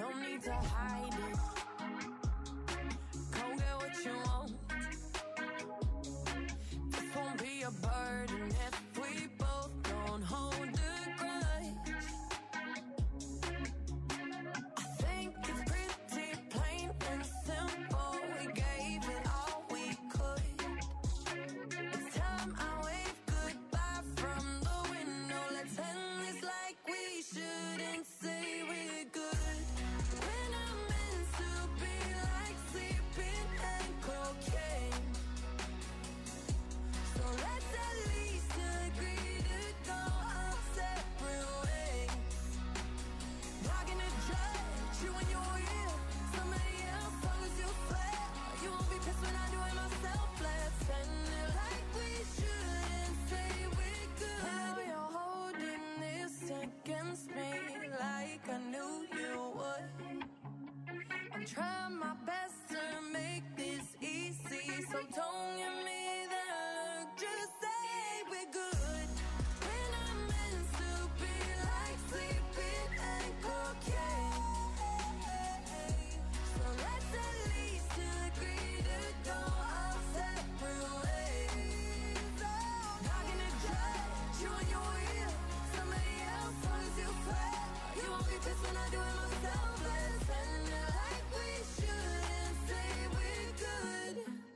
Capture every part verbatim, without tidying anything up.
no need to hide it. Go get what you want. This won't be a burden if we both don't hold a grudge. I think it's pretty plain and simple. We gave it all we could. It's time I wave goodbye from the window. Let's end this like we shouldn't say we're good. When I'm meant to be like sleeping and cocaine. So let's at least agree to go our separate ways. Not gonna judge you when you're here. Somebody else, long as you swear. You won't be pissed when I do it myself. Let's end it like we shouldn't say we're good. Now you're holding this against me like I knew you would. I'm trying my best to make this easy, so don't give me that look. Just say we're good. When I'm meant to be like sleeping and cocaine. So let's at least agree to go our separate ways. Not gonna judge you when you're here. Somebody else, long as you swear. You won't be pissed when I do it myself. Let's end it like we shouldn't say we're good.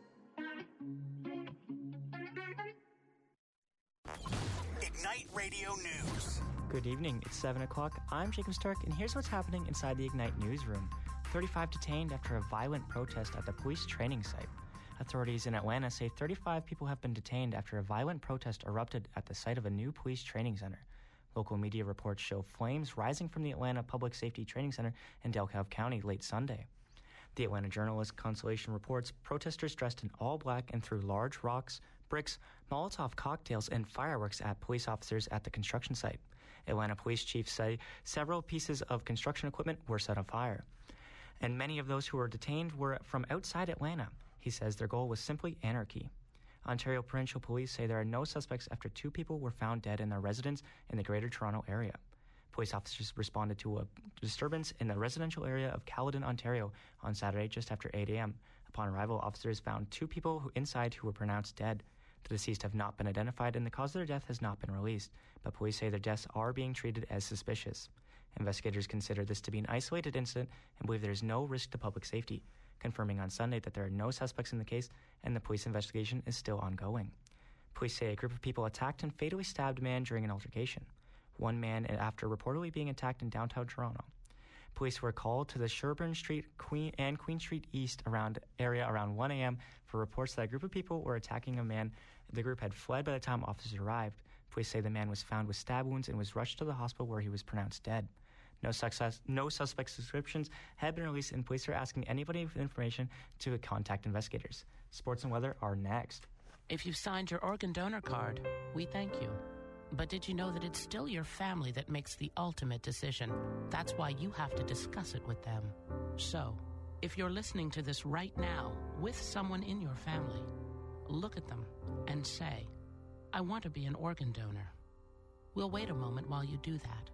Ignite Radio News. Good evening, it's seven o'clock. I'm Jacob Stark, and here's what's happening inside the Ignite newsroom. thirty-five detained after a violent protest at the police training site. Authorities in Atlanta say thirty-five people have been detained after a violent protest erupted at the site of a new police training center. Local media reports show flames rising from the Atlanta Public Safety Training Center in DeKalb County late Sunday. The Atlanta journalist Constellation reports protesters dressed in all black and threw large rocks, bricks, Molotov cocktails, and fireworks at police officers at the construction site. Atlanta police chiefs say several pieces of construction equipment were set on fire. And many of those who were detained were from outside Atlanta. He says their goal was simply anarchy. Ontario Provincial Police say there are no suspects after two people were found dead in their residence in the Greater Toronto area. Police officers responded to a disturbance in the residential area of Caledon, Ontario on Saturday just after eight a.m. Upon arrival, officers found two people who inside who were pronounced dead. The deceased have not been identified and the cause of their death has not been released, but police say their deaths are being treated as suspicious. Investigators consider this to be an isolated incident and believe there is no risk to public safety, confirming on Sunday that there are no suspects in the case and the police investigation is still ongoing. Police say a group of people attacked and fatally stabbed a man during an altercation. One man after reportedly being attacked in downtown Toronto. Police were called to the Sherbourne Street Queen and Queen Street East around area around one a.m. for reports that a group of people were attacking a man. The group had fled by the time officers arrived. Police say the man was found with stab wounds and was rushed to the hospital where he was pronounced dead. No, success, no suspect descriptions have been released, and police are asking anybody with information to contact investigators. Sports and weather are next. If you've signed your organ donor card, we thank you. But did you know that it's still your family that makes the ultimate decision? That's why you have to discuss it with them. So, if you're listening to this right now with someone in your family, look at them and say, I want to be an organ donor. We'll wait a moment while you do that.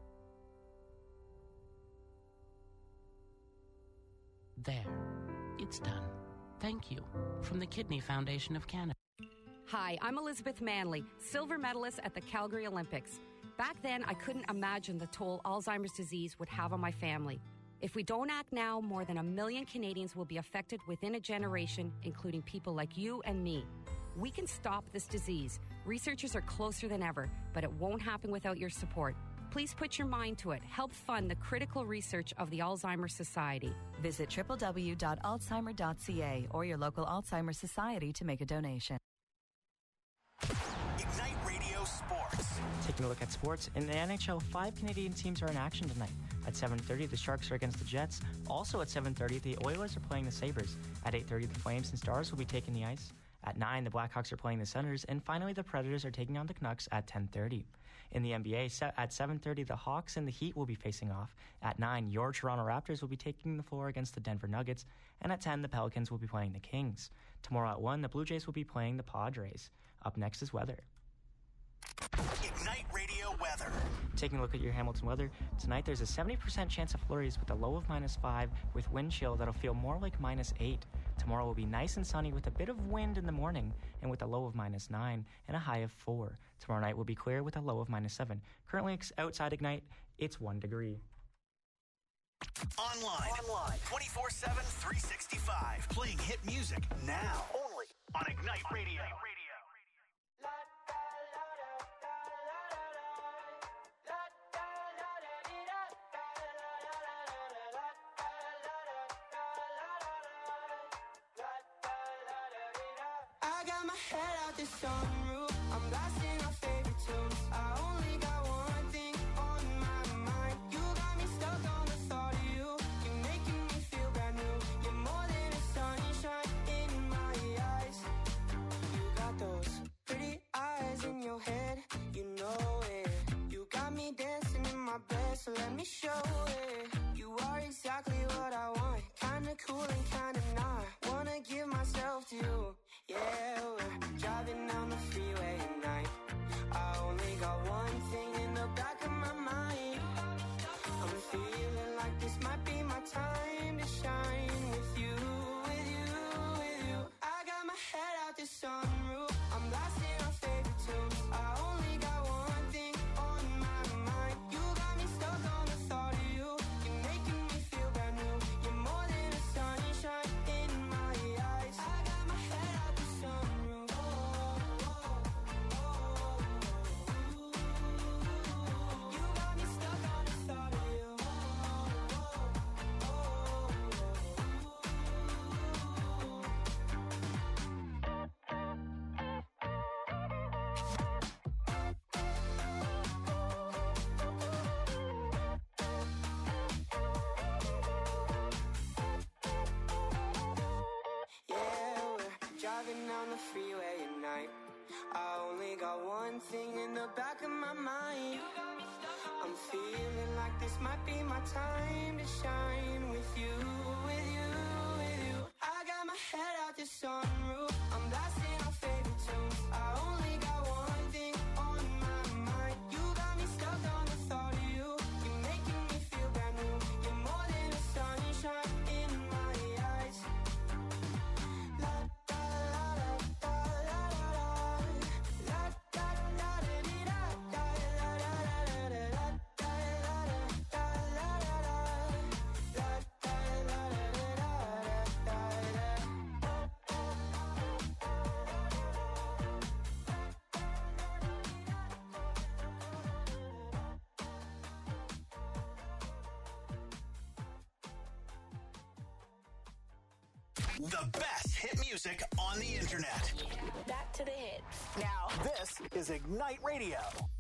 There. It's done. Thank you. From the Kidney Foundation of Canada. Hi, I'm Elizabeth Manley, silver medalist at the Calgary Olympics. Back then, I couldn't imagine the toll Alzheimer's disease would have on my family. If we don't act now, more than a million Canadians will be affected within a generation, including people like you and me. We can stop this disease. Researchers are closer than ever, but it won't happen without your support. Please put your mind to it. Help fund the critical research of the Alzheimer's Society. Visit w w w dot alzheimer dot c a or your local Alzheimer's Society to make a donation. Ignite Radio Sports. Taking a look at sports, in the N H L, five Canadian teams are in action tonight. At seven thirty, the Sharks are against the Jets. Also at seven thirty, the Oilers are playing the Sabres. At eight thirty, the Flames and Stars will be taking the ice. At nine, the Blackhawks are playing the Senators. And finally, the Predators are taking on the Canucks at ten thirty. In the N B A, at seven thirty, the Hawks and the Heat will be facing off. At nine, your Toronto Raptors will be taking the floor against the Denver Nuggets. And at ten, the Pelicans will be playing the Kings. Tomorrow at one, the Blue Jays will be playing the Padres. Up next is weather. Ignite Radio weather. Taking a look at your Hamilton weather, tonight there's a seventy percent chance of flurries with a low of minus five with wind chill that'll feel more like minus eight. Tomorrow will be nice and sunny with a bit of wind in the morning and with a low of minus nine and a high of four. Tomorrow night will be clear with a low of minus seven. Currently outside Ignite, it's one degree. Online, Online. twenty-four seven, three sixty-five. Playing hit music now. Only on Ignite Radio. I got my head out the sunroof. I'm blasting our favorite tunes. I only got one thing on my mind. You got me stuck on the thought of you. You're making me feel brand new. You're more than a sunshine in my eyes. You got those pretty eyes in your head. You know it. You got me dancing in my bed, so let me show it. You are exactly what I want. Kinda cool and kinda not. Wanna give myself to you. Yeah, we're driving down the freeway at night. I only got one thing in the back of my mind. I'm feeling like this might be my time to shine with you, with you, with you. I got my head out the sunroof. I'm blasting our favorite tunes. I only got one thing on my mind. You got me stuck on the thought of you. You're making me feel brand new. You're more than a sunshine in my eyes. I got my head out the sunroof. Oh, oh, oh, oh. You got me stuck on the thought of you. Oh, oh, yeah, we're driving down the freeway at night. I only got one thing in the back of my mind. I'm feeling like this might be my time to shine with you, with you, with you. I got my head out the sunroof. I'm blasting our favorite tunes. I only got one thing on my mind. You got me stuck on the thought of you. You're making me feel brand new. You're more than a sunshine in my eyes. La da la da la la la da da da dee da da la la la la la da la da la la la la da la la da The best hit music on the internet. Back to the hits. Now, this is Ignite Radio.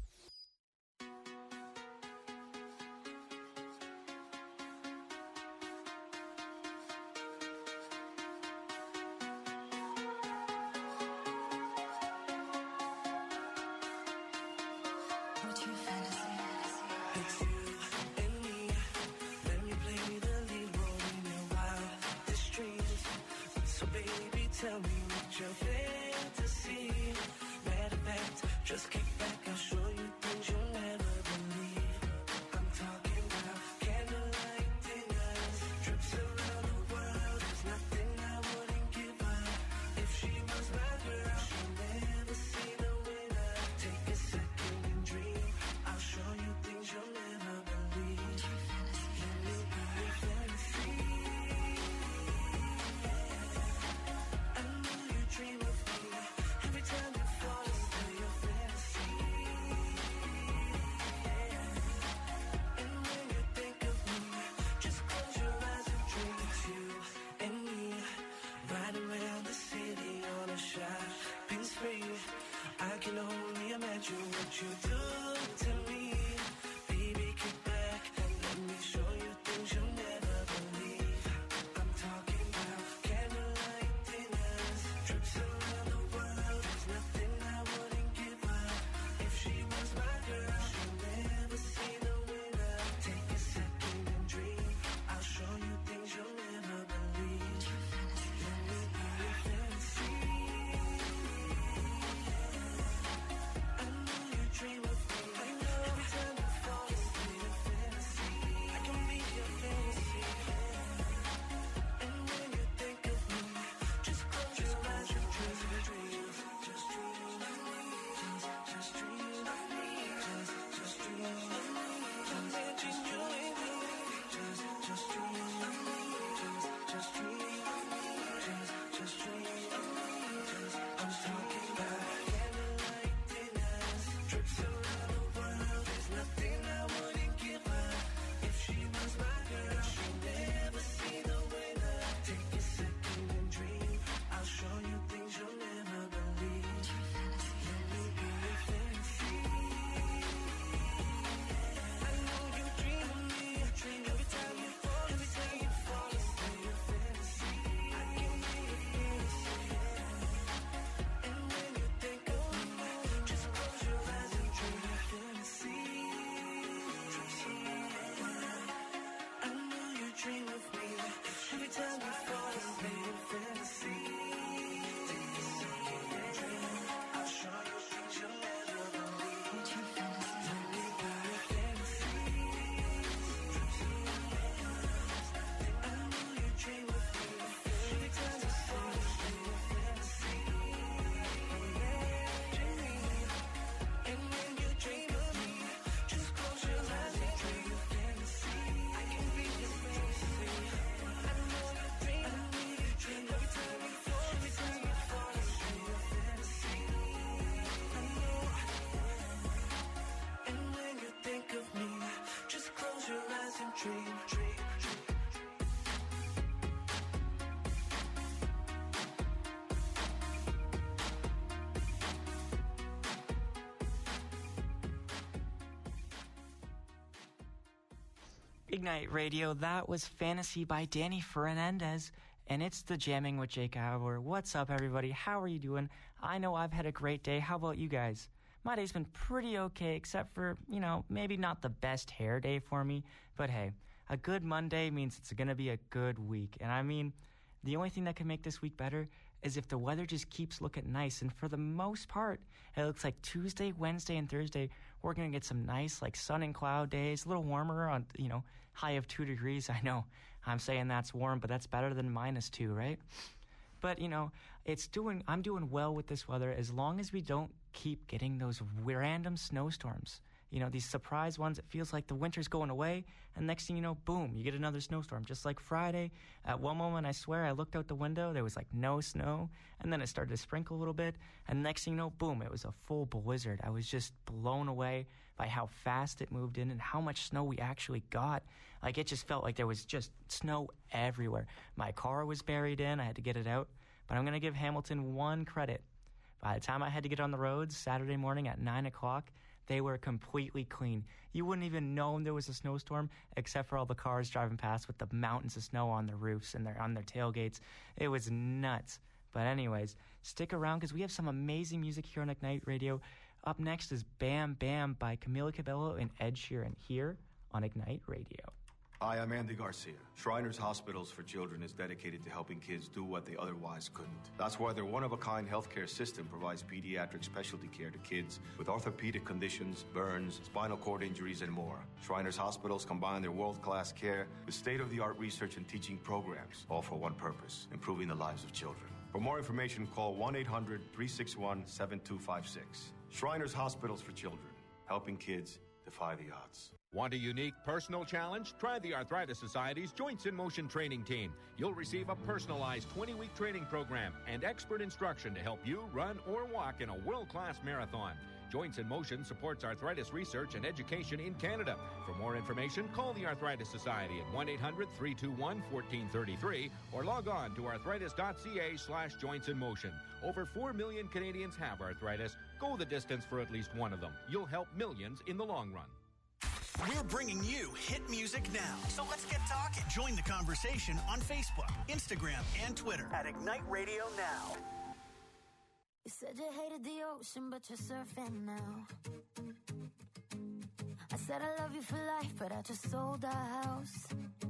What's your fantasy? It's you and me. Let me play the lead role in your wildest dreams. So baby, tell me what your fantasy. Matter of fact, just kick back, I'll show you things you'll never believe. I'm talking about candlelight dinners, trips around the world. There's nothing I wouldn't give her. If she was my girl, she'll never see the winner. Take a second and dream. I'll show you things you'll never believe. Let me be your fantasy. I know you dream of Ignite Radio, that was Fantasy by Danny Fernandez, and it's the Jamming with Jake Hour. What's up, everybody? How are you doing? I know I've had a great day. How about you guys? My day's been pretty okay, except for, you know, maybe not the best hair day for me, but hey, a good Monday means it's going to be a good week. And I mean, the only thing that can make this week better is if the weather just keeps looking nice. And for the most part, it looks like Tuesday, Wednesday, and Thursday, we're going to get some nice, like, sun and cloud days, a little warmer on, you know, high of two degrees. I know I'm saying that's warm, but that's better than minus two, right? But, you know, it's doing, I'm doing well with this weather as long as we don't keep getting those random snowstorms. You know, these surprise ones, it feels like the winter's going away, and next thing you know, boom, you get another snowstorm. Just like Friday, at one moment, I swear, I looked out the window, there was like no snow, and then it started to sprinkle a little bit, and next thing you know, boom, it was a full blizzard. I was just blown away by how fast it moved in and how much snow we actually got. Like, it just felt like there was just snow everywhere. My car was buried in, I had to get it out, but I'm going to give Hamilton one credit. By the time I had to get on the roads Saturday morning at nine o'clock, they were completely clean. You wouldn't even know there was a snowstorm except for all the cars driving past with the mountains of snow on their roofs and their, on their tailgates. It was nuts. But anyways, stick around because we have some amazing music here on Ignite Radio. Up next is Bam Bam by Camila Cabello and Ed Sheeran here on Ignite Radio. Hi, I'm Andy Garcia. Shriners Hospitals for Children is dedicated to helping kids do what they otherwise couldn't. That's why their one-of-a-kind healthcare system provides pediatric specialty care to kids with orthopedic conditions, burns, spinal cord injuries, and more. Shriners Hospitals combine their world-class care with state-of-the-art research and teaching programs, all for one purpose, improving the lives of children. For more information, call one eight hundred, three six one, seven two five six. Shriners Hospitals for Children, helping kids defy the odds. Want a unique personal challenge? Try the Arthritis Society's Joints in Motion training team. You'll receive a personalized twenty-week training program and expert instruction to help you run or walk in a world-class marathon. Joints in Motion supports arthritis research and education in Canada. For more information, call the Arthritis Society at one eight hundred, three two one, one four three three or log on to arthritis.ca slash joints in motion. Over four million Canadians have arthritis. Go the distance for at least one of them. You'll help millions in the long run. We're bringing you hit music now. So let's get talking. Join the conversation on Facebook, Instagram, and Twitter at Ignite Radio Now. You said you hated the ocean, but you're surfing now. I said I love you for life, but I just sold our house.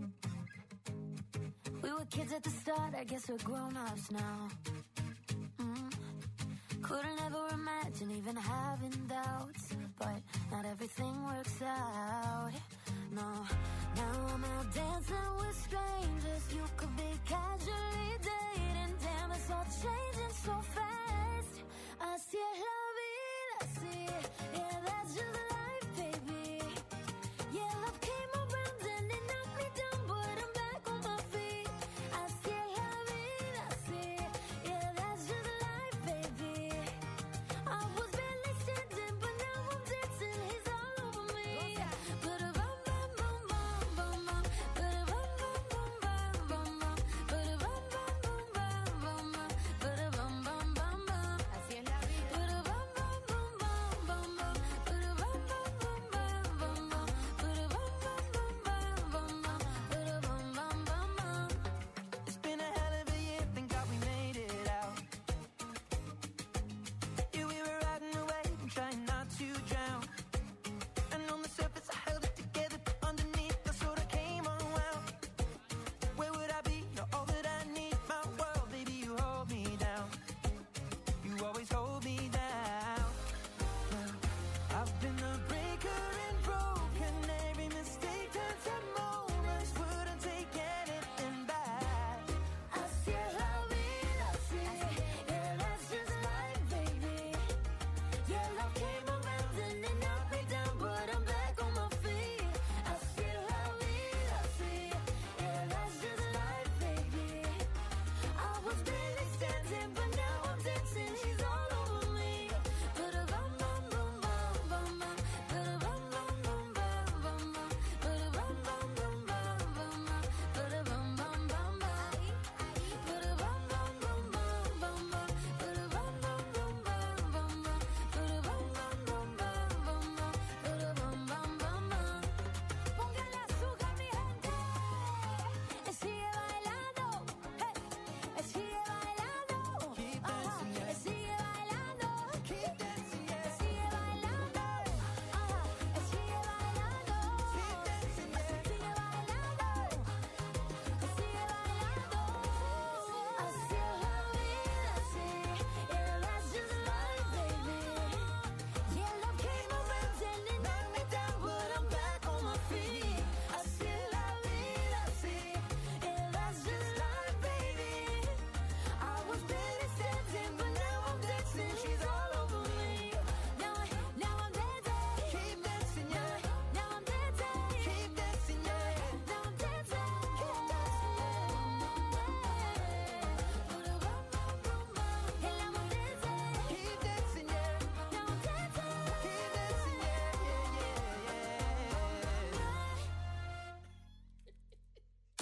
We were kids at the start, I guess we're grown-ups now. Mm. Couldn't ever imagine even having doubts, but not everything works out. No, now I'm out dancing with strangers. You could be casually dating. Damn, it's all changing so fast. Así es la vida, sí. Yeah, that's just life, baby. Yeah, love came around and it knocked me down, but I'm back on my feet. Así es la vida, sí. Yeah, that's just life, baby. I was barely standing, but now I'm dancing. He's all over me. But a bum bum bum bum bum bum. But a bum bum bum bum bum bum. But a bum bum bum bum bum bum. But a bum bum bum bum. Así es la vida. But a bum bum bum bum bum bum. But a bum bum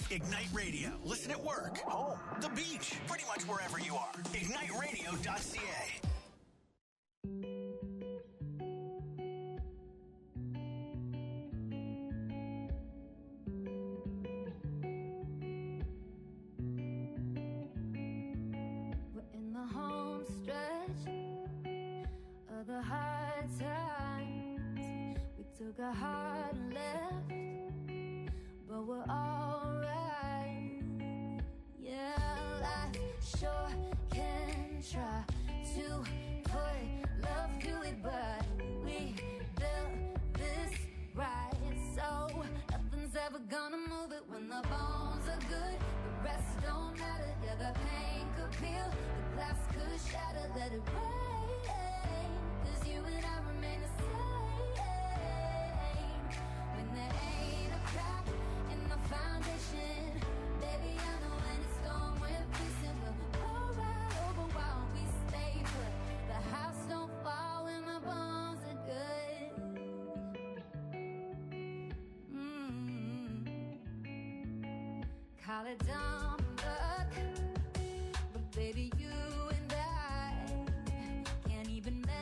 Ignite Radio. Listen at work, home, the beach, pretty much wherever you are. ignite radio dot c a. The hard times, we took a hard left, but we're alright. Yeah, life sure can try to put love through it, but we built this right, so nothing's ever gonna move it. When the bones are good, the rest don't matter. Yeah, the pain could peel, the glass could shatter, let it rain. You and I remain the same. When there ain't a crack in the foundation, baby, I know when it's gone, we're facing. We'll go right over while we stay put. The house don't fall when the bones are good. Mm-hmm. Call it dumb luck, but baby, you and I can't even make.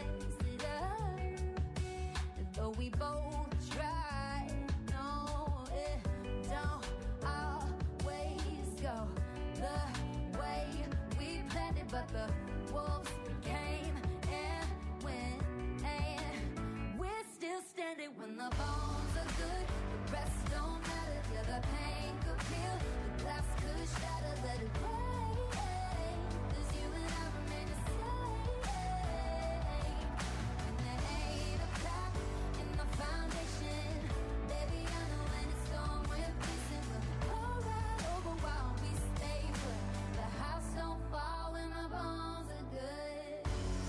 Though we both try, no, it don't always go the way we planned it, but the wolves came and went, and we're still standing. When the bones are good, the rest don't matter. Yeah, the pain could peel, the glass could shatter, let it rain, 'cause you and I remain the same. And there ain't a crack in the foundation, baby, I know when it's gone, we're facing. We'll go right over while we stay put. The house don't fall when the bones are good.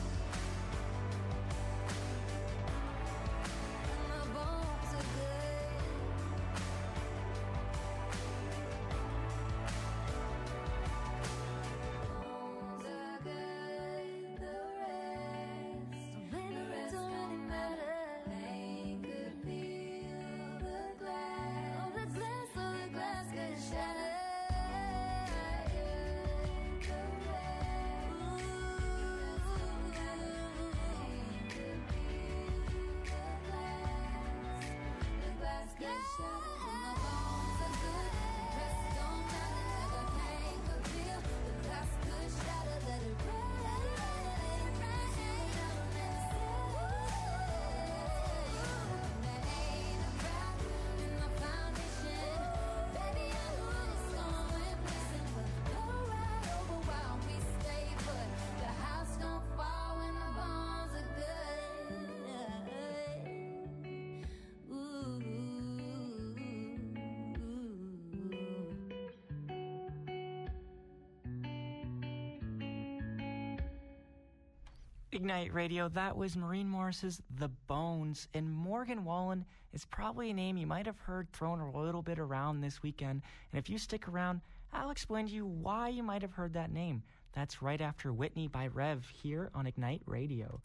When the bones are good. Bones are good, the rest, the rest don't really matter. Pain could peel the glass, oh the glass, oh the glass could shatter. The rest, ooh, pain could peel the glass, the glass could shatter. When the bones are good, the rest don't matter. The pain could peel, the glass could shatter. Let it rain, let it rain, never miss it. There ain't a crack in the foundation, baby, I know when it's gone, we're facing. We'll go right over while we stay put. The house don't fall when the bones are good. Ooh. Ignite Radio, that was Maureen Morris's The Bones. And Morgan Wallen is probably a name you might have heard thrown a little bit around this weekend. And if you stick around, I'll explain to you why you might have heard that name. That's right after Whitney by Rev here on Ignite Radio.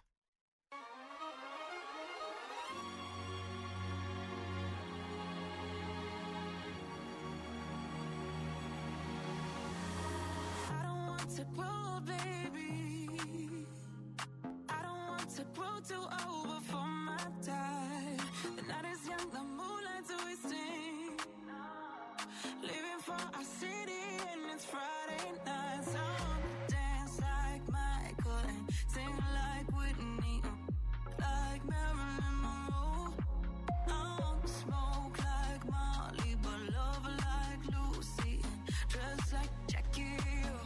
I don't want to grow, baby. I don't want to grow too old before my time. The night is young, the moonlight's wasting. Leaving for our city and it's Friday night. So I wanna dance like Michael and sing like Whitney, like Marilyn Monroe. I want to smoke like Molly, but love like Lucy, and dress like Jackie.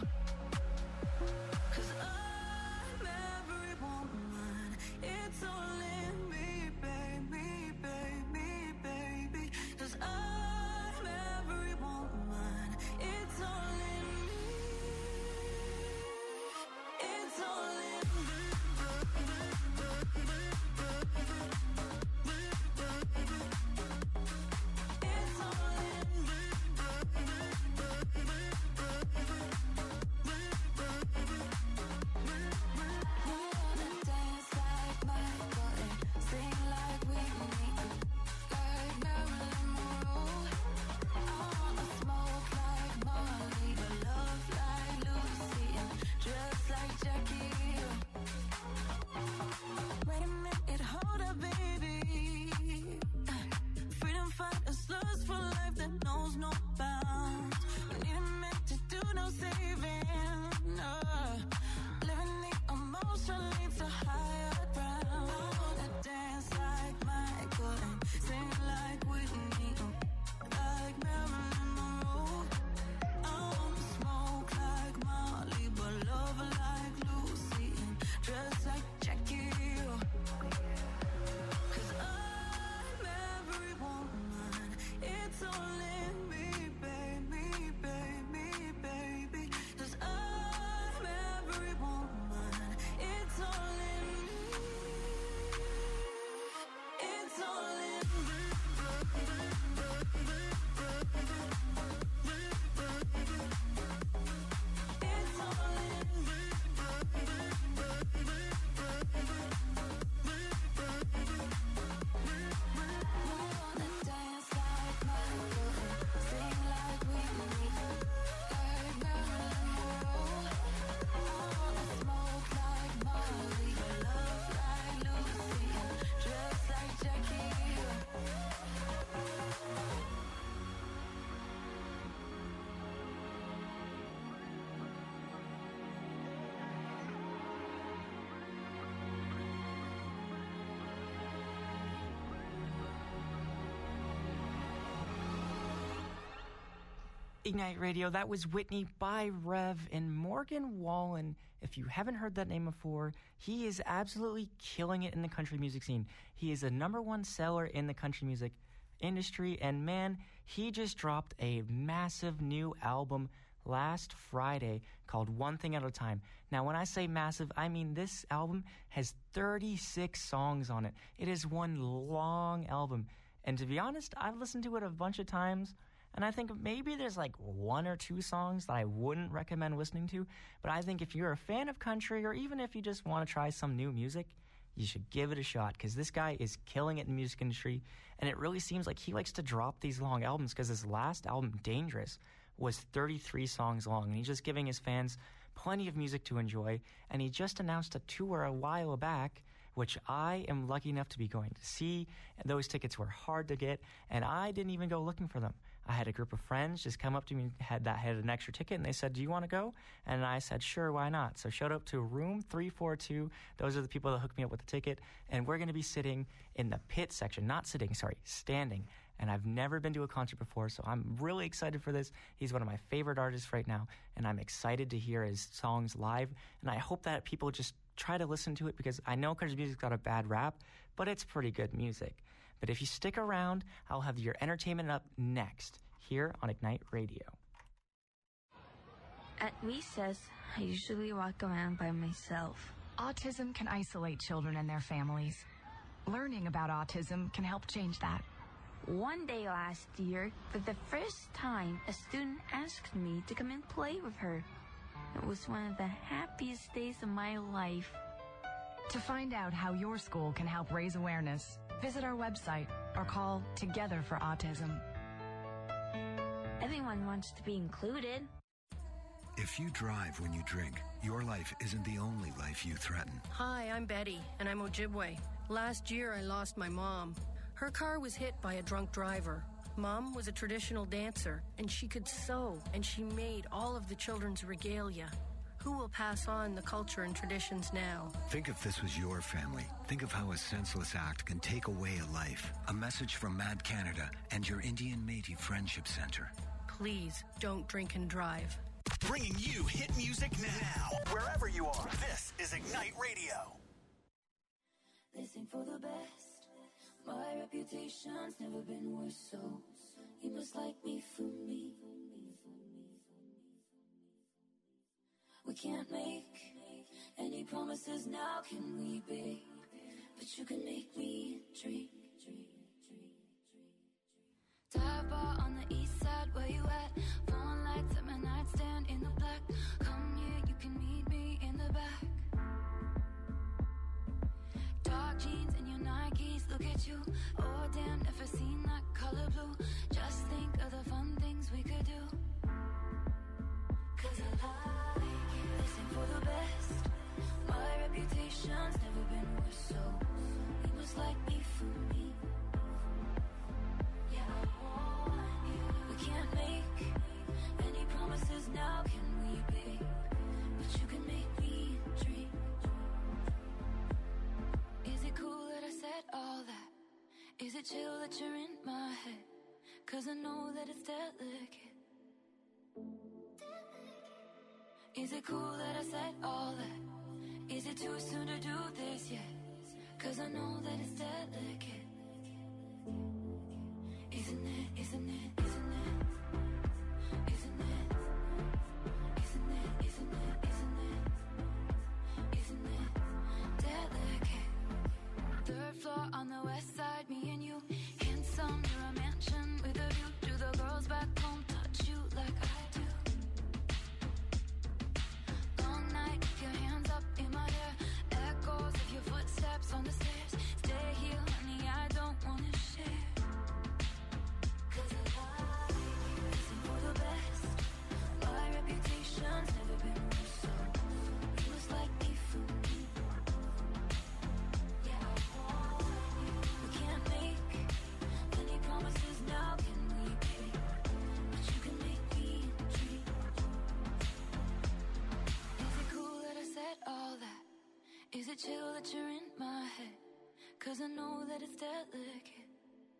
'Cause I'm every woman, it's all in me, baby, baby, baby. 'Cause I'm every woman, it's all in me, it's all in me. knows no bounds. When even meant to do no saving. Uh, living the emotion leads to higher ground. I wanna dance like Michael and sing like Whitney, like Marilyn Monroe. I wanna smoke like Molly, but love like Lucy and dress like Jackie. Cause I'm every woman, it's all in me, baby, baby, baby. Cause I'm every woman, it's all in me, it's all in me. It's all in me. I wanna dance like Michael and sing like Whitney, like Marilyn Monroe. I wanna smoke like Molly, love like Lucy, and dress like Jackie. Ignite Radio, that was Whitney by Rev and Morgan Wallen. If you haven't heard that name before, he is absolutely killing it in the country music scene. He is a number one seller in the country music industry, and man, he just dropped a massive new album last Friday called One Thing at a Time. Now, when I say massive, I mean this album has thirty-six songs on it. It is one long album, and to be honest, I've listened to it a bunch of times, and I think maybe there's like one or two songs that I wouldn't recommend listening to, but I think if you're a fan of country, or even if you just want to try some new music, you should give it a shot, because this guy is killing it in the music industry, and it really seems like he likes to drop these long albums, because his last album, Dangerous, was thirty-three songs long, and he's just giving his fans plenty of music to enjoy, and he just announced a tour a while back, which I am lucky enough to be going to see, and those tickets were hard to get, and I didn't even go looking for them. I had a group of friends just come up to me had that had an extra ticket, and they said, do you want to go? And I said, sure, why not? So showed up to room three forty-two. Those are the people that hooked me up with the ticket, and we're going to be sitting in the pit section. Not sitting, sorry, standing. And I've never been to a concert before, so I'm really excited for this. He's one of my favorite artists right now, and I'm excited to hear his songs live, and I hope that people just try to listen to it, because I know country music's got a bad rap, but it's pretty good music. But if you stick around, I'll have your entertainment up next, here on Ignite Radio. At recess, I usually walk around by myself. Autism can isolate children and their families. Learning about autism can help change that. One day last year, for the first time, a student asked me to come and play with her. It was one of the happiest days of my life. To find out how your school can help raise awareness, visit our website or call Together for Autism. Everyone wants to be included. If you drive when you drink, your life isn't the only life you threaten. Hi, I'm Betty, and I'm Ojibwe. Last year, I lost my mom. Her car was hit by a drunk driver. Mom was a traditional dancer, and she could sew, and she made all of the children's regalia. Who will pass on the culture and traditions now? Think if this was your family. Think of how a senseless act can take away a life. A message from Mad Canada and your Indian Métis Friendship Center. Please don't drink and drive. Bringing you hit music now, wherever you are. This is Ignite Radio. Listen for the best. My reputation's never been worse, so you must like me for me. We can't make any promises now, can we, babe? But you can make me drink. Dive bar on the east side, where you at? Phone lights at my nightstand in the black. Come here, you can meet me in the back. Dark jeans and your Nikes, look at you. Oh damn, never seen that color blue. Just think of the fun things we could do. Cause I like it. Listen for the best. My reputation's never been worse, so you must like me for me. Yeah, I want you. We can't chill that you're in my head? Cause I know that it's delicate. Is it cool that I said all that? Is it too soon to do this yet? Cause I know that it's delicate. Isn't it, isn't it, isn't it? Isn't it? Isn't it, isn't it, isn't it? Isn't it delicate? Third floor on the west side, me and you. Handsome, you're a mansion with a view. Do the girls back home touch you like I do? Long night, your hands up in my hair. Echoes of your footsteps on the stairs. Stay here, honey, I don't wanna share. Cause I like you, listen for the best. My reputation's never been worse, so you must like me for me. Yeah, I want you. We can't make any promises now, can we, baby? But you can make me intrigued. Is it cool that I said all that? Is it chill that you're in my head? Cause I know that it's delicate.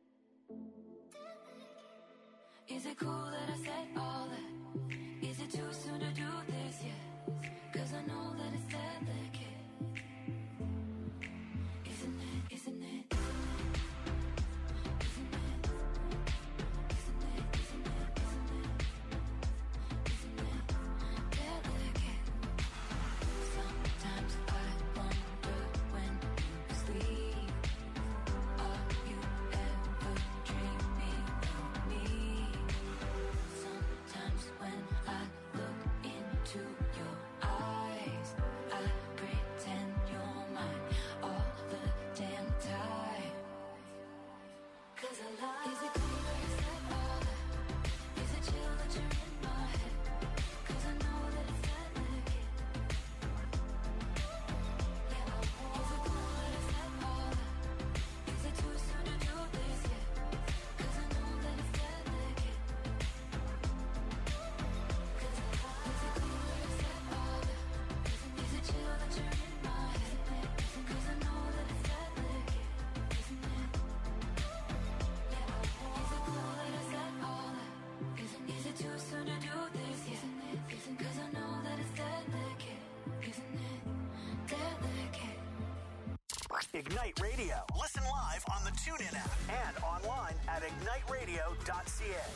Is it cool that I said all that? Is it too soon to do this yet? Cause I know that it's delicate. Isn't it, isn't it, isn't it? Isn't it? Isn't it, isn't it, isn't it? Isn't it delicate? Sometimes I wonder when you sleep. Are you ever dreaming of me? Sometimes when I look into your eyes, I pretend you're mine all the damn time. Cause I like. Is it cool that I said all that? Is it chill that you're in my head? Cause I know that it's delicate. Yeah, I want. Is it cool that I said all that? Is it too soon to do this yet? Cause I know that it's delicate. Cause I like. Is it cool that I said all that? Is it chill that you're in my head? Cause I know that it's delicate. Isn't it? Yeah, I want. Is it cool that I said all that? Isn't, is it too soon to do this yet? Isn't it? Isn't, cause I know that it's delicate. Isn't it delicate? Ignite Radio. Listen live on the TuneIn app and online at ignite radio dot c a.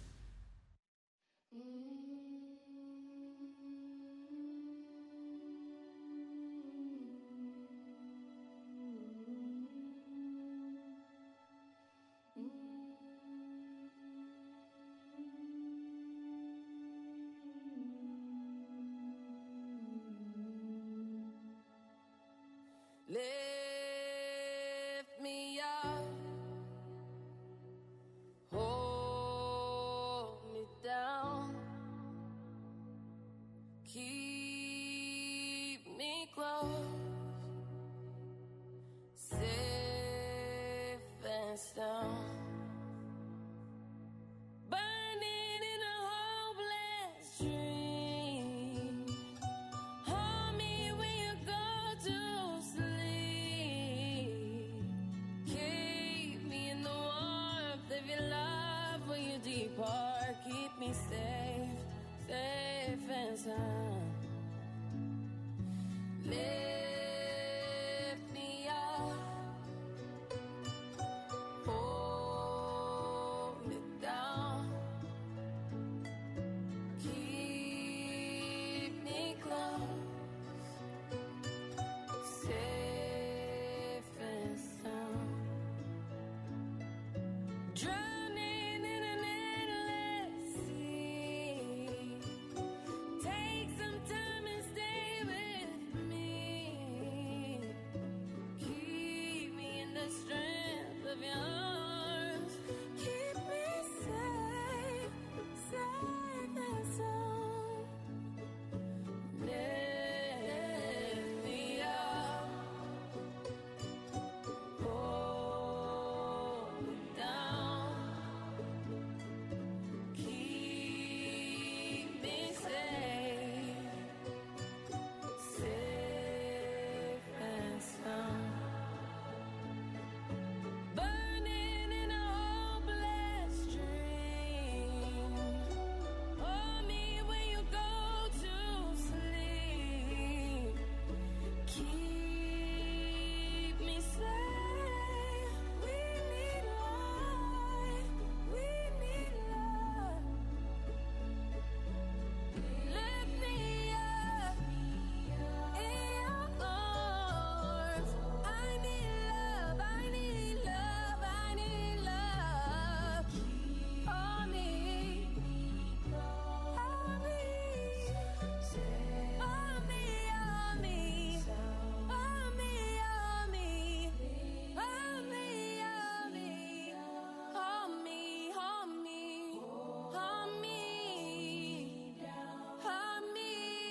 Lift me up, hold me down, keep me close, safe and sound. Burning in a hopeless dream. Hold me when you go to sleep. Keep me in the warmth of your love when you depart. Keep me safe, safe and sound. Lift me up, hold me down, keep me close, safe and sound. Drowning in an endless sea. Take some time and stay with me. Keep me safe. We need light. We need love. Lift me up in your arms. I need love. I need love. I need love. On me. On me. On me. On me. On me. On me. On me. On me. On me. On me. On me. On me.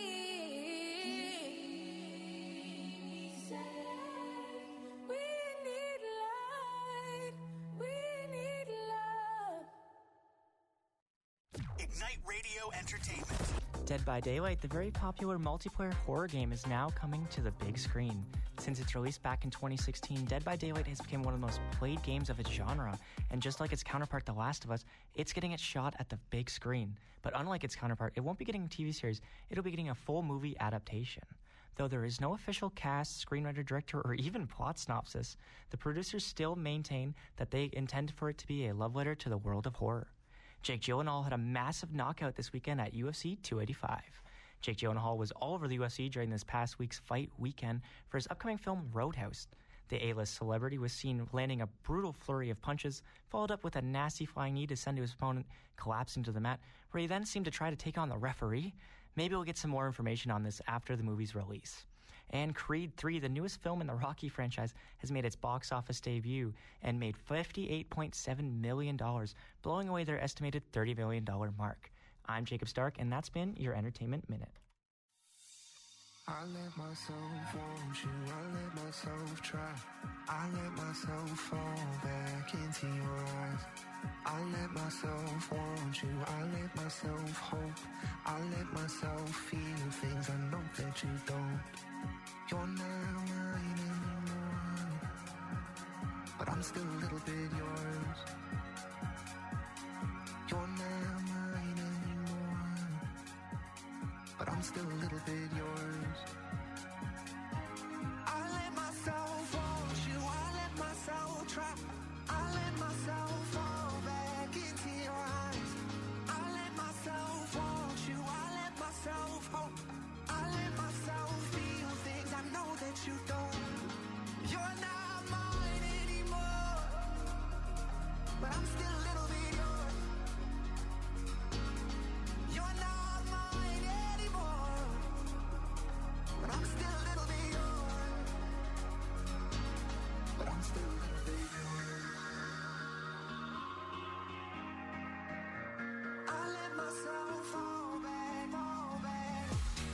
We need light. We need love. Ignite Radio Entertainment. Dead by Daylight, the very popular multiplayer horror game, is now coming to the big screen. Since its release back in twenty sixteen, Dead by Daylight has become one of the most played games of its genre, and just like its counterpart The Last of Us, it's getting its shot at the big screen. But unlike its counterpart, it won't be getting a T V series, it'll be getting a full movie adaptation. Though there is no official cast, screenwriter, director, or even plot synopsis, the producers still maintain that they intend for it to be a love letter to the world of horror. Jake Gyllenhaal had a massive knockout this weekend at U F C two eighty-five. Jake Gyllenhaal was all over the U F C during this past week's fight weekend for his upcoming film Roadhouse. The A-list celebrity was seen landing a brutal flurry of punches, followed up with a nasty flying knee to send his opponent collapsing to the mat, where he then seemed to try to take on the referee. Maybe we'll get some more information on this after the movie's release. And Creed three, the newest film in the Rocky franchise, has made its box office debut and made fifty-eight point seven million dollars, blowing away their estimated thirty million dollars mark. I'm Jacob Stark, and that's been your Entertainment Minute. I let myself want you, I let myself try. I let myself fall back into your eyes. I let myself want you, I let myself hope. I let myself feel things I know that you don't. You're not mine anymore, but I'm still a little bit yours. You're not mine anymore, but I'm still a little bit yours. I let myself want you, I let myself try. I let myself fall back into your eyes. I let myself want you, I let myself hope. I let myself feel things I know that you don't. You're not mine anymore, but I'm still a little bit yours. You're not mine anymore, but I'm still a little bit yours. But I'm still a little bit yours. I let myself fall back, fall back.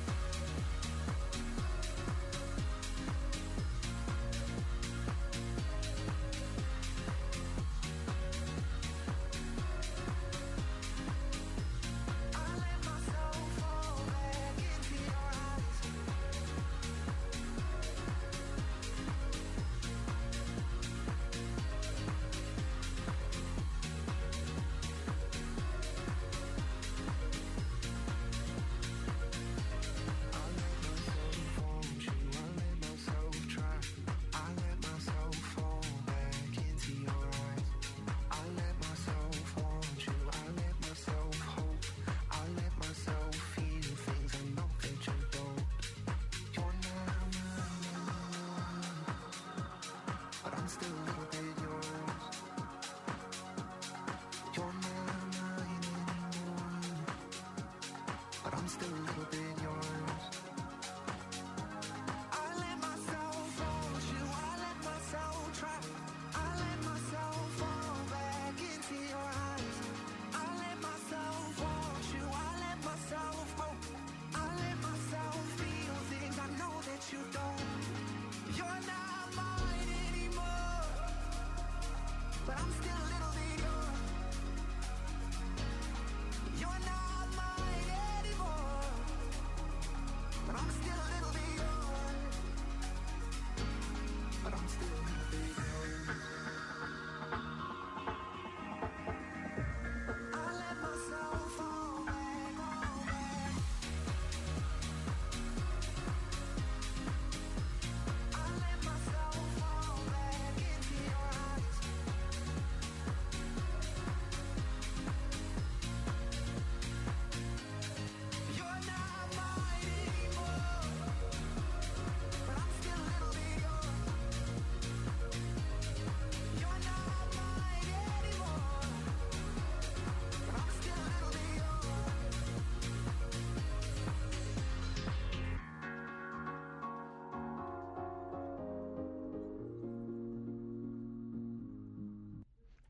I let myself fall back into your eyes. Want you, I let myself try. I let myself fall back into your eyes. I let myself want you, I let myself hope. I let myself feel things I know that you don't. You're not mine anymore, but I'm still a little bit yours. You're not mine anymore, but I'm still a little bit yours. I let myself want you, I let myself try. I let myself fall back into your eyes. I let myself want you, I let myself hope. I let myself feel things I know that you don't. You're not mine anymore, but I'm still a little bit yours. You're not mine anymore,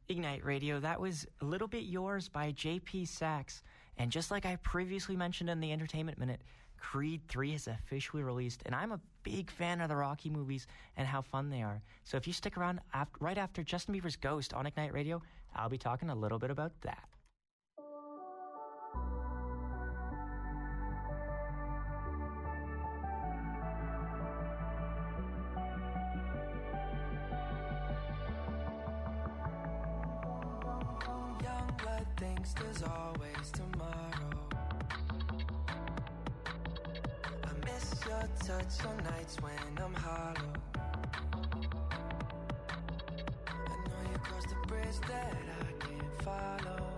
Ignite Radio, that was A Little Bit Yours by J P Sachs. And just like I previously mentioned in the Entertainment Minute, Creed three has officially released, and I'm a big fan of the Rocky movies and how fun they are. So if you stick around after, right after Justin Bieber's Ghost on Ignite Radio, I'll be talking a little bit about that. Thinks there's always tomorrow. I miss your touch on nights when I'm hollow. I know you crossed the bridge that I can't follow.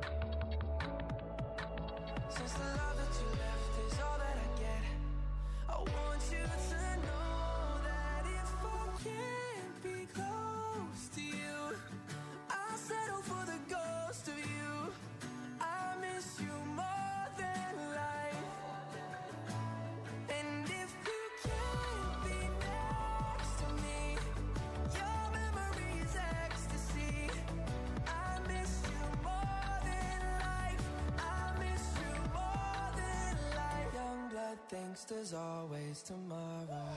Since the love that you left is all that I get, I want you to know that if I can't be close to you, I'll settle for the ghost of you. Thinks there's always tomorrow.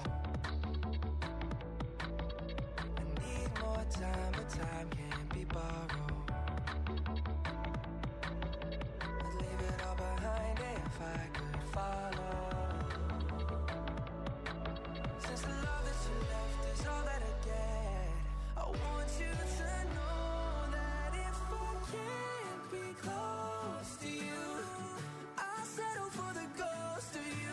I need more time, but time can't be borrowed. I'd leave it all behind if I could follow. Since the love that you left is all that I get, I want you to know that if I can't be close to you, I'll settle for the ghost of you.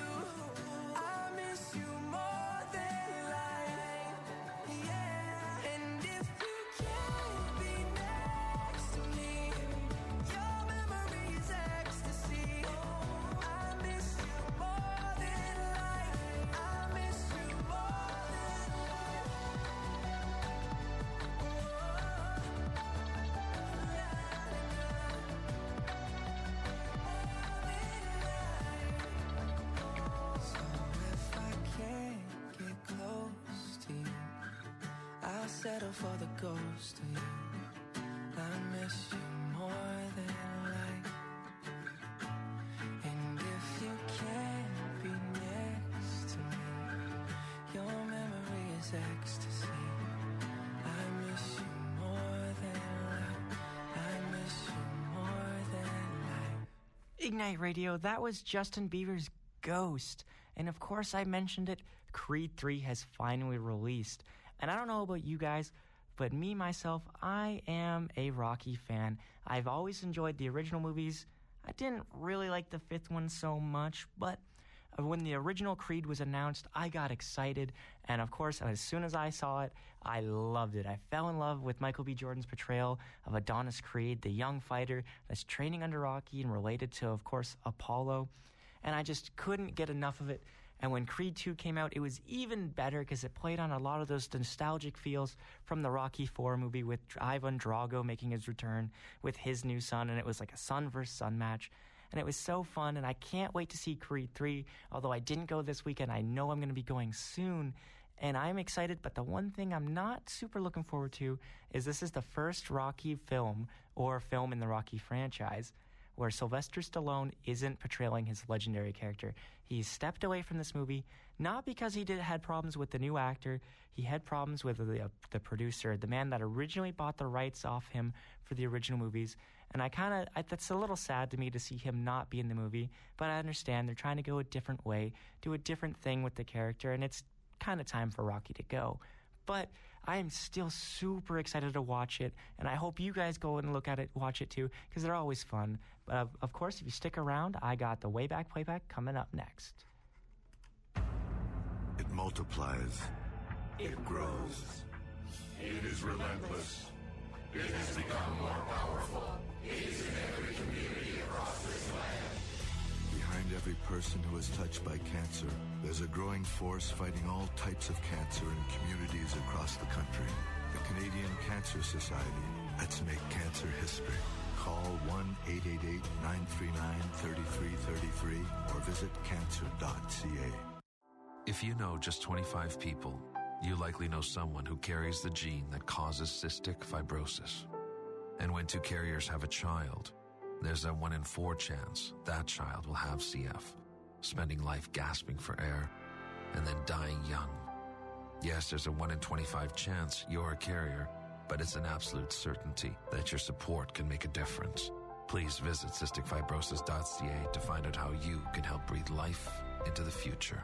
Settle for the ghost of you. I miss you more than life. And if you can't be next to me, your memory is ecstasy. I miss you more than life. I miss you more than life. Ignite Radio, that was Justin Bieber's Ghost. And of course I mentioned it, Creed three has finally released. And I don't know about you guys, but me, myself, I am a Rocky fan. I've always enjoyed the original movies. I didn't really like the fifth one so much, but when the original Creed was announced, I got excited. And of course, as soon as I saw it, I loved it. I fell in love with Michael B. Jordan's portrayal of Adonis Creed, the young fighter that's training under Rocky and related to, of course, Apollo. And I just couldn't get enough of it. And when Creed two came out, it was even better because it played on a lot of those nostalgic feels from the Rocky four movie with Ivan Drago making his return with his new son. And it was like a son versus son match. And it was so fun. And I can't wait to see Creed three. Although I didn't go this weekend, I know I'm going to be going soon. And I'm excited. But the one thing I'm not super looking forward to is this is the first Rocky film or film in the Rocky franchise where Sylvester Stallone isn't portraying his legendary character. He stepped away from this movie, not because he did had problems with the new actor. He had problems with the, uh, the producer, the man that originally bought the rights off him for the original movies. And I kind of, that's a little sad to me to see him not be in the movie, but I understand they're trying to go a different way, do a different thing with the character, and it's kind of time for Rocky to go. But I am still super excited to watch it, and I hope you guys go and look at it, watch it too, because they're always fun. But uh, of course, if you stick around, I got the Wayback Playback coming up next. It multiplies. It grows. It is relentless. It has become more powerful. It is in every community across this land. Behind every person who is touched by cancer, there's a growing force fighting all types of cancer in communities across the country. The Canadian Cancer Society. Let's make cancer history. Call one eight eight eight, nine three nine, three three three three or visit cancer dot c a. If you know just twenty-five people, you likely know someone who carries the gene that causes cystic fibrosis. And when two carriers have a child, there's a one in four chance that child will have C F, spending life gasping for air and then dying young. Yes, there's a one in twenty-five chance you're a carrier, but it's an absolute certainty that your support can make a difference. Please visit cystic fibrosis dot c a to find out how you can help breathe life into the future.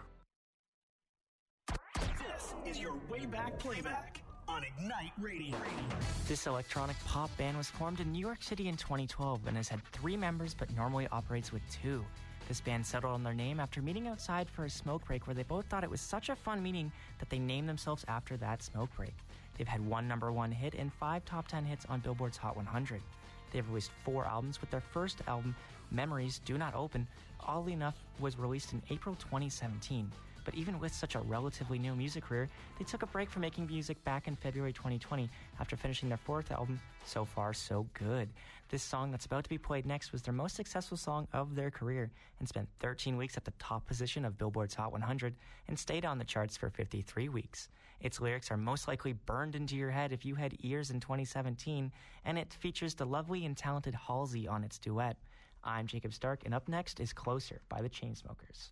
This is your way back playback on Ignite Radio. This electronic pop band was formed in New York City in twenty twelve and has had three members but normally operates with two. This band settled on their name after meeting outside for a smoke break where they both thought it was such a fun meeting that they named themselves after that smoke break. They've had one number one hit and five top ten hits on Billboard's Hot one hundred. They've released four albums, with their first album, Memories Do Not Open, oddly enough, was released in April twenty seventeen. But even with such a relatively new music career, they took a break from making music back in February twenty twenty after finishing their fourth album, So Far So Good. This song that's about to be played next was their most successful song of their career and spent thirteen weeks at the top position of Billboard's Hot one hundred and stayed on the charts for fifty-three weeks. Its lyrics are most likely burned into your head if you had ears in twenty seventeen, and it features the lovely and talented Halsey on its duet. I'm Jacob Stark, and up next is Closer by the Chainsmokers.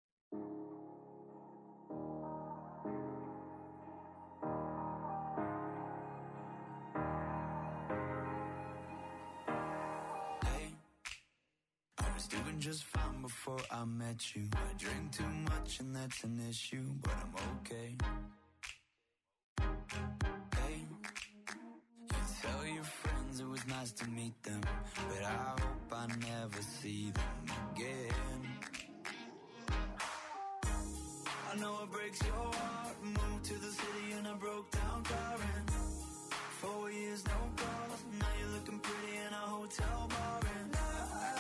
Doing just fine before I met you. I drink too much and that's an issue, but I'm okay. Hey, you tell your friends it was nice to meet them, but I hope I never see them again. I know it breaks your heart. Moved to the city and I broke down crying. Four years, no calls. Now you're looking pretty in a hotel bar, and I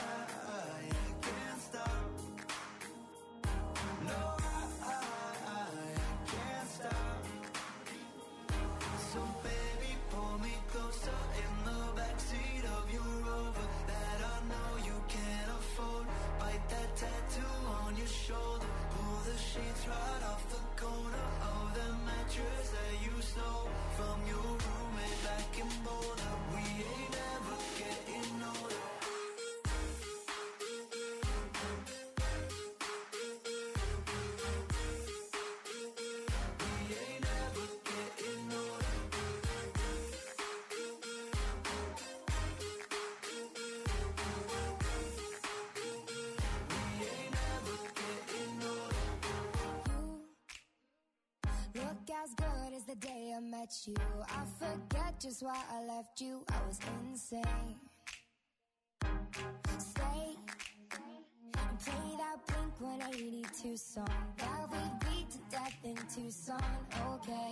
No, I, I, I can't stop. So baby, pull me closer in the backseat of your Rover that I know you can't afford. Bite that tattoo on your shoulder. Pull the sheets right off the corner of the mattress that you stole from your roommate back in Boulder. We ain't ever getting older. As good as the day I met you, I forget just why I left you. I was insane. Stay and play that Blink one eighty-two song that we beat to death in Tucson. Okay,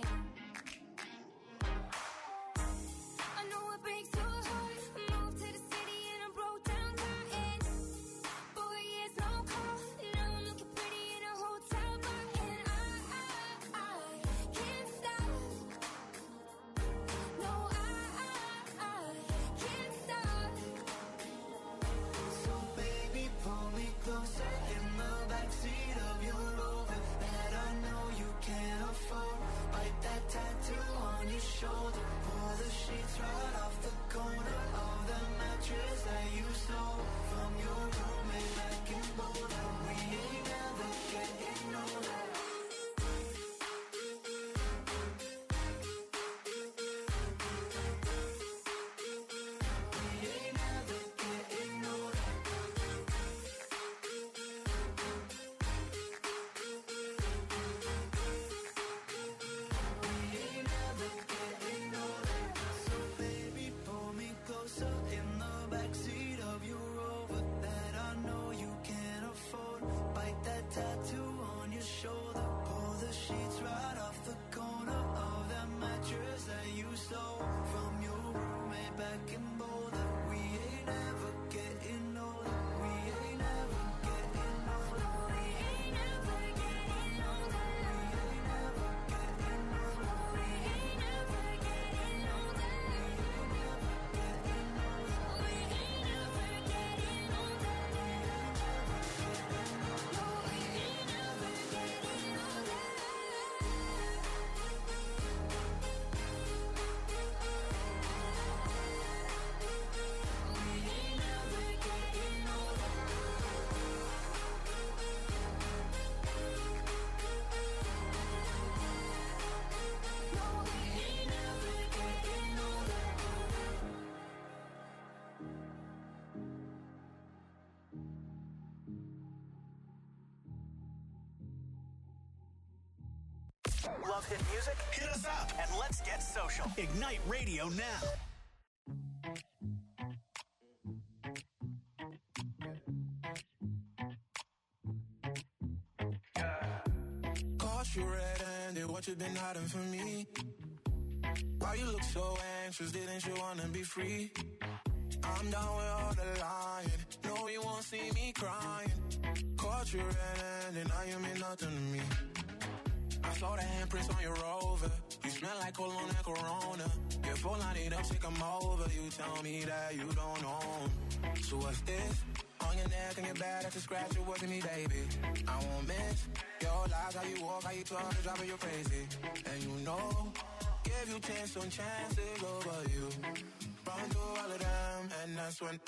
I know it breaks your heart. Moved to the city and I broke down crying. Four years no call. Now I'm looking pretty in a hotel bar, and I, I, I can't stop. No, I, I, I can't stop. So baby, pull me closer in the backseat of your Rover that I know you can't afford. Bite that tattoo on your shoulder. Pull the sheets right off the corner Love hit music? Hit us up and let's get social. Ignite Radio now. Caught you red-handed, what you been hiding from me? Why you look so anxious, didn't you wanna be free? I'm down with all the lying, no you won't see me crying. Caught you red-handed, now you mean nothing to me. I saw the handprints on your Rover, you smell like cologne and Corona. Your phone line it up, take 'em over, you tell me that you don't own. So what's this? On your neck and your back, that's a scratch, it wasn't me, baby. I won't miss your lies, how you walk, how you talk, it's driving you crazy. And you know, give you chance on chances over you. Run through all of them, and that's when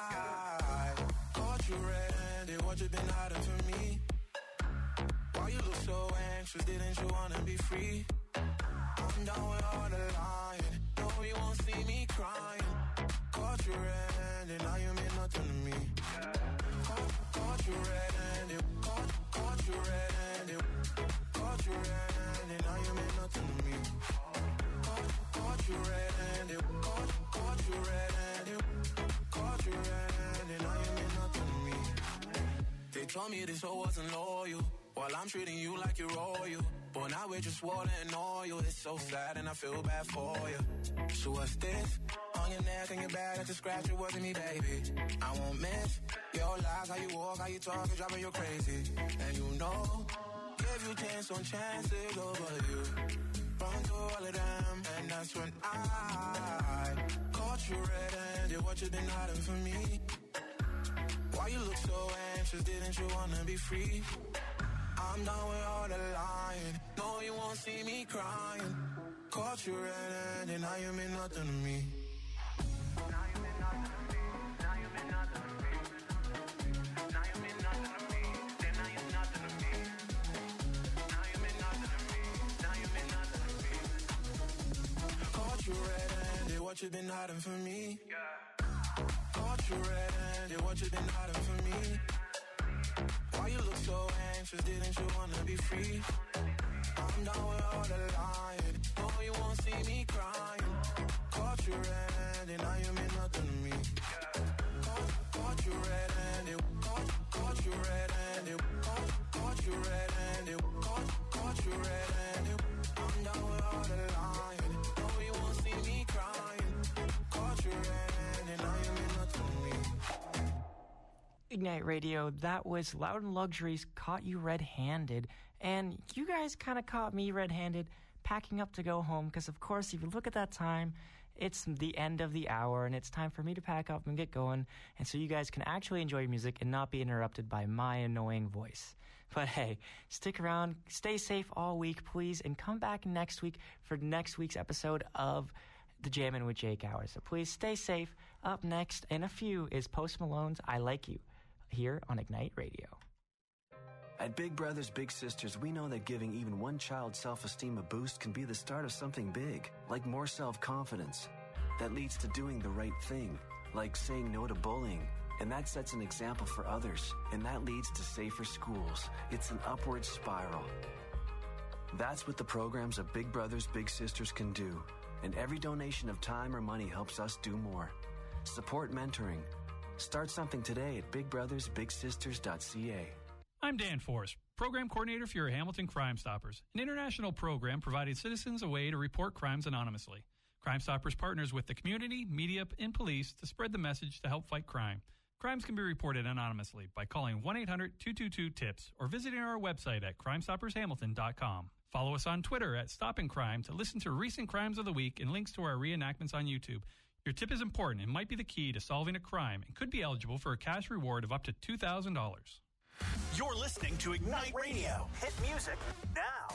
I caught you red-handed, what you been hiding from me? Why you look so anxious, didn't you wanna be free? I'm down with all the lying, no you won't see me crying. Caught you red-handed, now you mean nothing to me. Caught, caught you red-handed, caught, caught you red-handed, caught you red-handed, now you mean nothing to me. Caught, caught you red-handed, caught, caught you red-handed, caught you red-handed, now you mean nothing to me. They told me this hoe wasn't loyal, while I'm treating you like you're royal. But now we're just water and oil. It's so sad and I feel bad for you. So what's this? On your neck and your back, that's a scratch, it wasn't me, baby. I won't miss your lies, how you walk, how you talk, it's driving you crazy. And you know, give you chance on chances over you. Run through all of them, and that's when I caught you red-handed, what you been hiding from me? Why you look so anxious, didn't you wanna be free? I'm done with all the lying, no you won't see me crying. Caught you red-handed, now you mean nothing to me. Now you mean nothing to me, now you mean nothing to me. Now you mean nothing to me, then now you're nothing to me. Now you mean nothing to me, now you mean nothing to me. Caught you red-handed, what you been hiding from me? Caught you red-handed, what you been hiding from me? Why you look so anxious, didn't you wanna be free? I'm down with all the lying, no you won't see me crying. Caught you red-handed, now you mean nothing to me. Caught, caught you red-handed, caught, caught you red-handed, caught, caught you red-handed, caught, caught you red-handed. I'm down with all the lying, no you won't see me crying. Caught you red-handed, now you mean nothing to me. Ignite Radio, that was Loud and Luxury's Caught You Red-Handed, and you guys kind of caught me red-handed packing up to go home, because of course if you look at that time, it's the end of the hour and it's time for me to pack up and get going, and so you guys can actually enjoy music and not be interrupted by my annoying voice. But hey, stick around, stay safe all week please, and come back next week for next week's episode of the Jammin' with Jake Hour. So please stay safe. Up next in a few is Post Malone's I Like You, here on Ignite Radio. At Big Brothers Big Sisters, we know that giving even one child's self-esteem a boost can be the start of something big, like more self-confidence. That leads to doing the right thing, like saying no to bullying. And that sets an example for others, and that leads to safer schools. It's an upward spiral. That's what the programs of Big Brothers Big Sisters can do. And every donation of time or money helps us do more. Support mentoring. Start something today at big brothers big sisters dot c a. I'm Dan Forrest, Program Coordinator for your Hamilton Crime Stoppers, an international program providing citizens a way to report crimes anonymously. Crime Stoppers partners with the community, media, and police to spread the message to help fight crime. Crimes can be reported anonymously by calling one eight hundred two two two TIPS or visiting our website at crime stoppers hamilton dot com. Follow us on Twitter at Stopping Crime to listen to recent crimes of the week and links to our reenactments on YouTube. Your tip is important and might be the key to solving a crime and could be eligible for a cash reward of up to two thousand dollars. You're listening to Ignite Radio. Hit music now.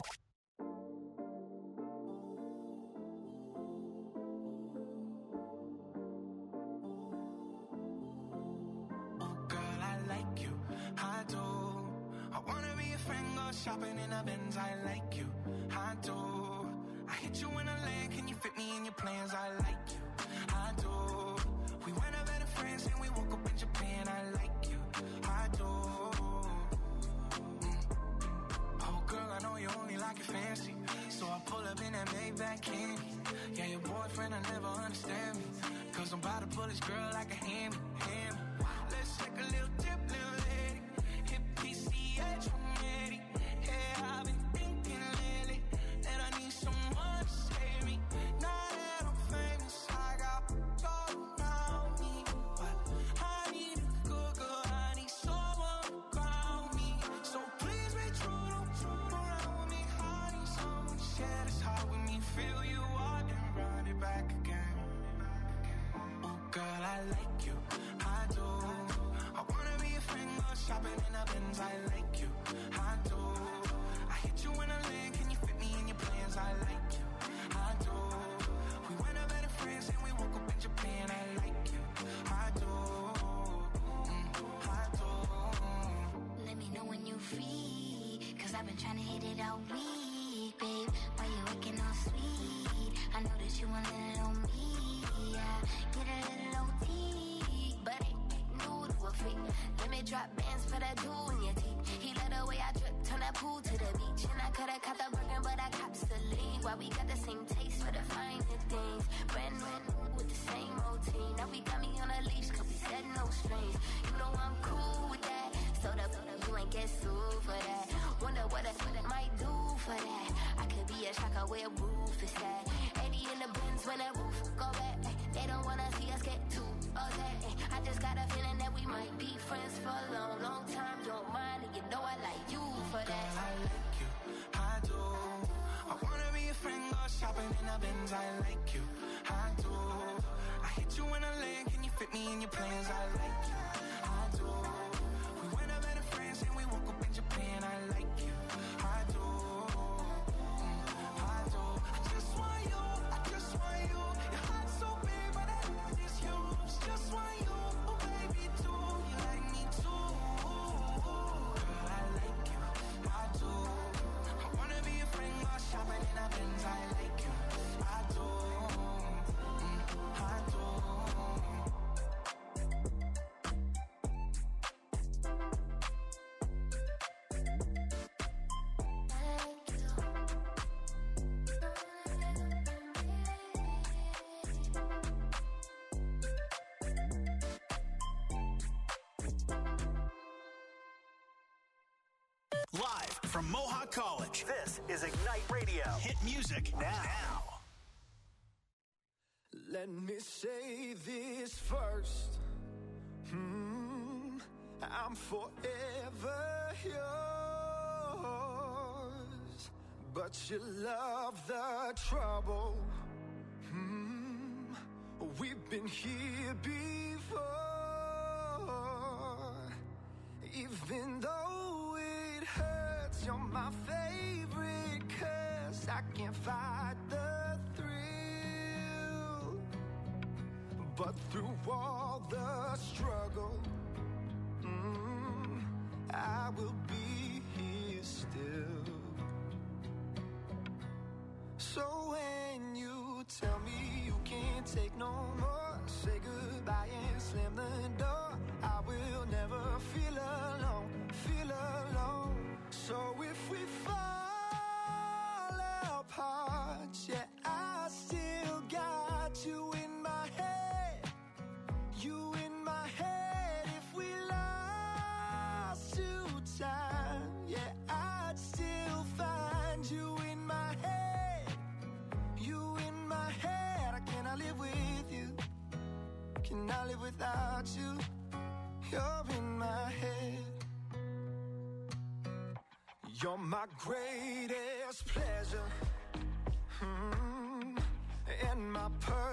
Girl, I like you, I do. I wanna be a friend, go shopping in a Benz. I like you, I do. I hit you in a land, can you fit me in your plans? I like you, I do. We went a better friends and we woke up in Japan. I like you, I do. Mm. Oh girl, I know you only like it fancy. back candy. Yeah, your boyfriend will never understand me. Cause I'm about to pull this girl like a hammy, hammy. Let's take a little dip, little lady. Hit P C H from Eddie. Yeah, I've been thinking lately that I need someone to save me. Now that I'm famous, I got all around me. But I need a good girl, I need someone to ground me. So please be true, don't true around with me. I need someone to share this heart with me. Feel you out and run it back again. Oh girl, I like you, I do. I wanna be a friend, go shopping in a Benz. I like you, I do. I hit you in a lane, can you fit me in your plans? I like you, I do. We went up better friends and we woke up in Japan. I like you, I do, mm, I do. Let me know when you free, cause I've been trying to hit it all week, babe. Why you looking all sweet? I know that you want a little on me, yeah. Get a little O T, but ain't new to a freak. Let me drop bands for that jewel in your teeth. He let the way I drip, turn that pool to the beach. And I coulda caught the burger, but I cops the lead. Why we got the same taste for the finer things. Brand new with the same routine. Now we got me on a leash, cause we said no strings. You know I'm cool with that. So the you ain't get sued for that. Wonder what a might do for that. I could be a shocker where roof is at. eighty in the bins when the roof go back. They don't wanna see us get too upset. I just got a feeling that we might be friends for a long, long time. Don't mind, and you know I like you for that. Girl, I like you, I do. I wanna be a friend, go shopping in a Benz. I like you, I do. I hit you in a lane, can you fit me in your plans? I like you, I do. We went up better friends and we woke up in Japan. I like you, I do, mm, I do. I just want you, I just want you. Your heart's so big, but I love is yours. Just want you, oh baby, too. You like me too. Girl, I like you, I do. I wanna be a friend, go shopping in a Benz. I like you, I do, mm, I do. Live from Mohawk College, this is Ignite Radio. Hit music now. Let me say this first. Hmm, I'm forever yours. But you love the trouble. Hmm, we've been here before. Even though it hurts, you're my favorite curse. I can't fight the thrill. But through all the struggle, mm, I will be here still. So when you tell me you can't take no more, say goodbye and slam the door. I will never feel alone, feel alone. So if we fall apart, yeah, I still got you in my head, you in my head. If we lost to time, yeah, I'd still find you in my head, you in my head. I cannot live with you, cannot live without you. You're in my head. You're my greatest pleasure, mm, and my purpose.